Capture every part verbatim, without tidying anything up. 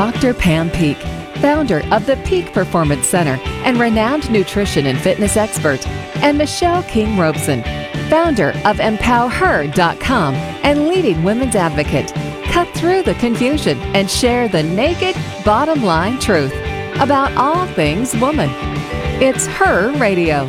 Doctor Pam Peak, founder of the Peak Performance Center and renowned nutrition and fitness expert, and Michelle King Robeson, founder of empower her dot com and leading women's advocate. Cut through the confusion and share the naked, bottom line truth about all things woman. It's Her Radio.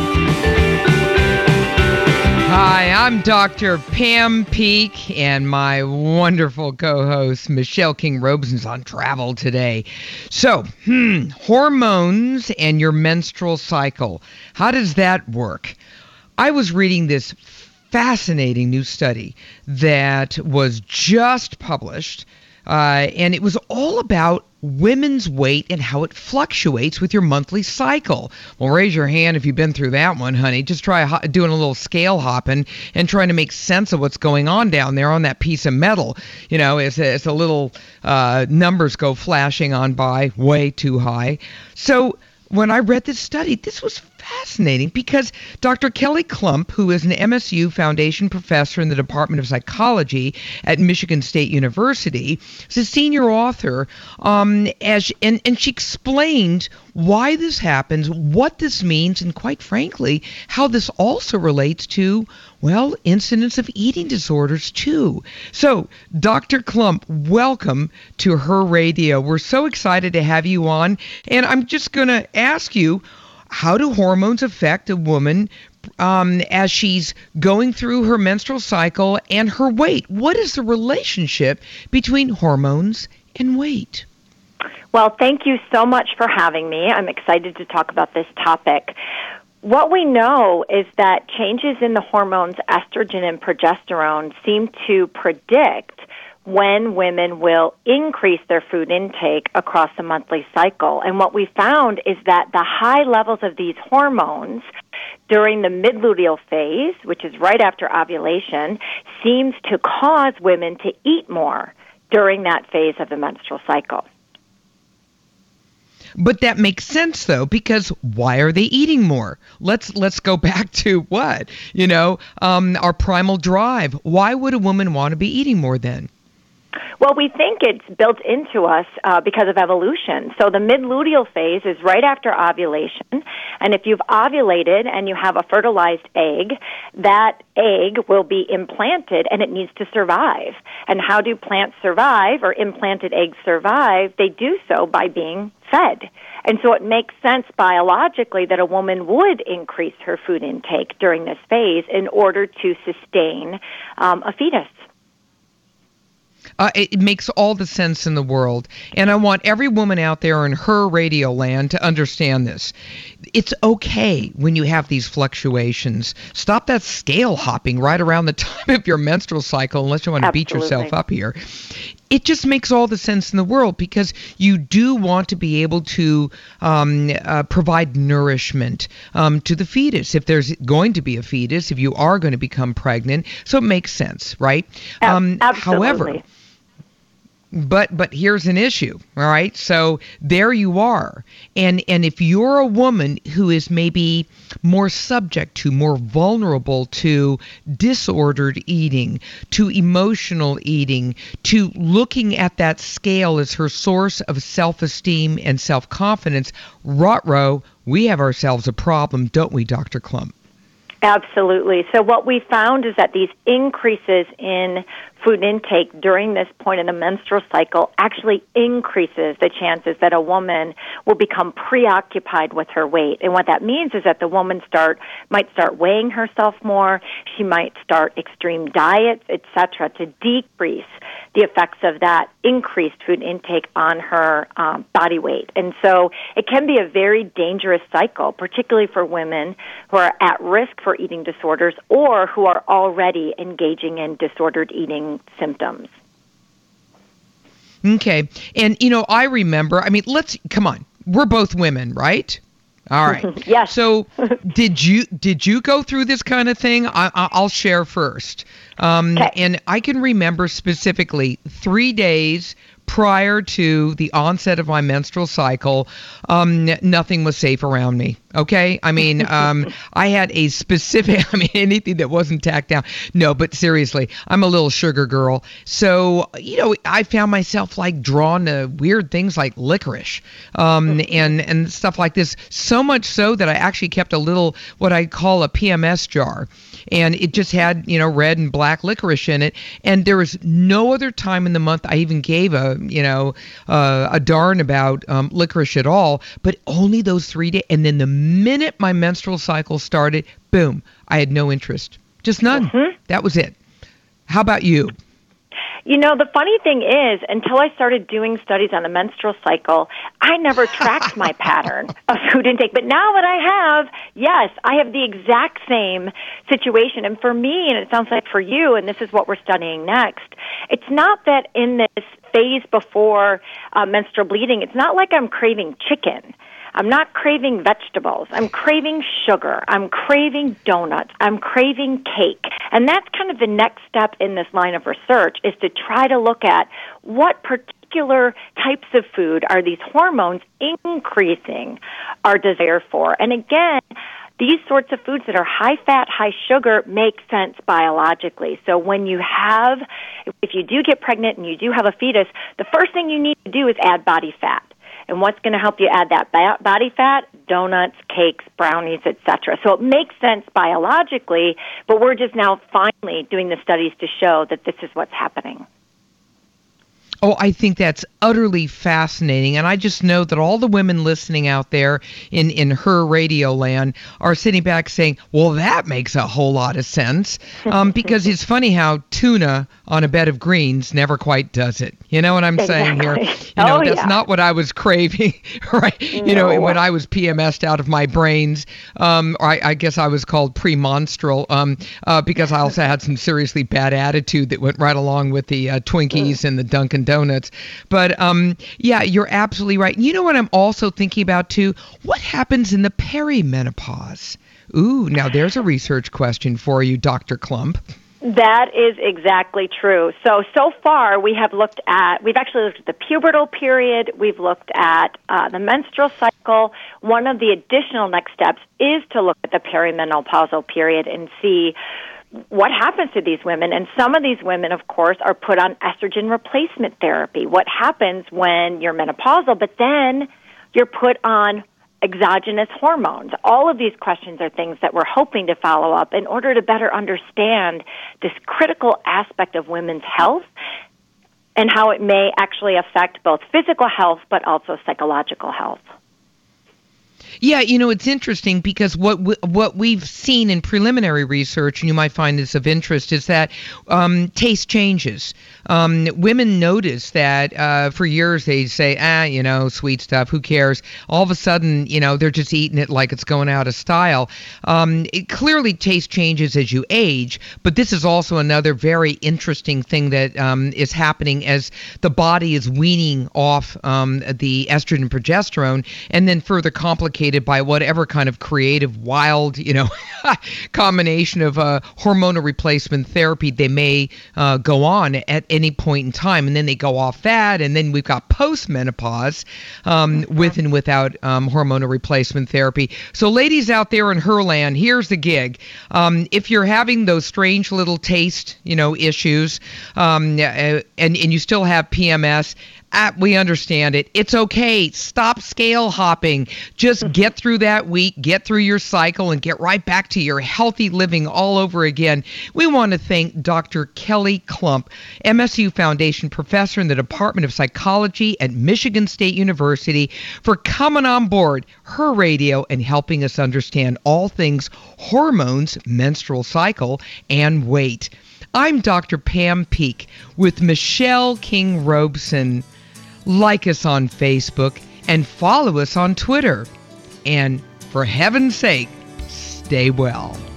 Hi, I'm Doctor Pam Peak, and my wonderful co-host Michelle King Robeson's on travel today. So, hmm, hormones and your menstrual cycle. How does that work? I was reading this fascinating new study that was just published, uh, and it was all about women's weight and how it fluctuates with your monthly cycle. Well, raise your hand if you've been through that one, honey. Just try ho- doing a little scale hopping and trying to make sense of what's going on down there on that piece of metal. You know, as, as the little uh, numbers go flashing on by way too high. So when I read this study, this was fascinating because Doctor Kelly Klump, who is an M S U Foundation professor in the Department of Psychology at Michigan State University, is a senior author, um, as and, and she explained why this happens, what this means, and quite frankly, how this also relates to, well, incidents of eating disorders too. So, Doctor Klump, welcome to Her Radio. We're so excited to have you on, and I'm just going to ask you, how do hormones affect a woman um, as she's going through her menstrual cycle and her weight? What is the relationship between hormones and weight? Well, thank you so much for having me. I'm excited to talk about this topic. What we know is that changes in the hormones estrogen and progesterone seem to predict when women will increase their food intake across a monthly cycle. And what we found is that the high levels of these hormones during the mid-luteal phase, which is right after ovulation, seems to cause women to eat more during that phase of the menstrual cycle. But that makes sense, though, because why are they eating more? Let's let's go back to what? You know, um, our primal drive. Why would a woman want to be eating more then? Well, we think it's built into us uh, because of evolution. So the mid-luteal phase is right after ovulation, and if you've ovulated and you have a fertilized egg, that egg will be implanted and it needs to survive. And how do plants survive or implanted eggs survive? They do so by being fed. And so it makes sense biologically that a woman would increase her food intake during this phase in order to sustain um, a fetus. Uh, it, it makes all the sense in the world. And I want every woman out there in her radio land to understand this. It's okay when you have these fluctuations. Stop that scale hopping right around the time of your menstrual cycle, unless you want to Absolutely. beat yourself up here. It just makes all the sense in the world because you do want to be able to um, uh, provide nourishment um, to the fetus. If there's going to be a fetus, if you are going to become pregnant, so it makes sense, right? Um, Absolutely. However, But but here's an issue, all right? So there you are. And and if you're a woman who is maybe more subject to, more vulnerable to disordered eating, to emotional eating, to looking at that scale as her source of self-esteem and self-confidence, ruh-roh, we have ourselves a problem, don't we, Doctor Klump? Absolutely. So what we found is that these increases in food intake during this point in the menstrual cycle actually increases the chances that a woman will become preoccupied with her weight. And what that means is that the woman start might start weighing herself more. She might start extreme diets, et cetera, to decrease the effects of that increased food intake on her um, body weight. And so it can be a very dangerous cycle, particularly for women who are at risk for eating disorders or who are already engaging in disordered eating symptoms. Okay. And, you know, I remember, I mean, let's, come on, we're both women, right? All right. Yes. So did you did you go through this kind of thing? I, I'll share first. Um, okay. And I can remember specifically three days prior to the onset of my menstrual cycle, um, nothing was safe around me. Okay. I mean, um, I had a specific, I mean, anything that wasn't tacked down. No, but seriously, I'm a little sugar girl. So, you know, I found myself like drawn to weird things like licorice, um, and, and stuff like this. So much so that I actually kept a little, what I call a P M S jar. And it just had, you know, red and black licorice in it. And there was no other time in the month I even gave a, you know, uh, a darn about um, licorice at all, but only those three days. And then the minute my menstrual cycle started, boom, I had no interest. Just none. Mm-hmm. That was it. How about you? You know, the funny thing is, until I started doing studies on the menstrual cycle, I never tracked my pattern of food intake. But now that I have, yes, I have the exact same situation. And for me, and it sounds like for you, and this is what we're studying next, it's not that in this phase before uh, menstrual bleeding, it's not like I'm craving chicken. I'm not craving vegetables. I'm craving sugar. I'm craving donuts. I'm craving cake. And that's kind of the next step in this line of research, is to try to look at what particular types of food are these hormones increasing our desire for. And again, these sorts of foods that are high fat, high sugar make sense biologically. So when you have, if you do get pregnant and you do have a fetus, the first thing you need to do is add body fat. And what's going to help you add that body fat? Donuts, cakes, brownies, et cetera. So it makes sense biologically, but we're just now finally doing the studies to show that this is what's happening. Oh, I think that's utterly fascinating. And I just know that all the women listening out there in, in her radio land are sitting back saying, well, that makes a whole lot of sense. Um, because it's funny how tuna on a bed of greens never quite does it. You know what I'm saying here? You know, oh, that's yeah. not what I was craving, right? No. You know, when I was P M S'd out of my brains, um, or I, I guess I was called premenstrual, um, uh, because I also had some seriously bad attitude that went right along with the uh, Twinkies mm. and the Dunkin' Donuts. But um, yeah, you're absolutely right. You know what I'm also thinking about too? What happens in the perimenopause? Ooh, now there's a research question for you, Doctor Klump. That is exactly true. So, so far we have looked at, we've actually looked at the pubertal period, we've looked at uh, the menstrual cycle. One of the additional next steps is to look at the perimenopausal period and see what happens to these women. And some of these women, of course, are put on estrogen replacement therapy. What happens when you're menopausal, but then you're put on exogenous hormones? All of these questions are things that we're hoping to follow up in order to better understand this critical aspect of women's health and how it may actually affect both physical health but also psychological health. Yeah, you know, it's interesting because what w- what we've seen in preliminary research, and you might find this of interest, is that um, taste changes. Um, women notice that uh, for years they say, ah, you know, sweet stuff, who cares? All of a sudden, you know, they're just eating it like it's going out of style. Um, it clearly taste changes as you age, but this is also another very interesting thing that um, is happening as the body is weaning off um, the estrogen and progesterone, and then further complicated by whatever kind of creative, wild, you know, combination of uh, hormonal replacement therapy they may uh, go on at any point in time. And then they go off that, and then we've got post-menopause um, with and without um, hormonal replacement therapy. So ladies out there in her land, here's the gig. Um, if you're having those strange little taste, you know, issues, um, and, and you still have P M S, Uh, we understand it. It's okay. Stop scale hopping. Just get through that week, get through your cycle, and get right back to your healthy living all over again. We want to thank Doctor Kelly Klump, M S U Foundation Professor in the Department of Psychology at Michigan State University, for coming on board her radio and helping us understand all things hormones, menstrual cycle, and weight. I'm Doctor Pam Peeke with Michelle King Robeson. Like us on Facebook and follow us on Twitter. And for heaven's sake, stay well.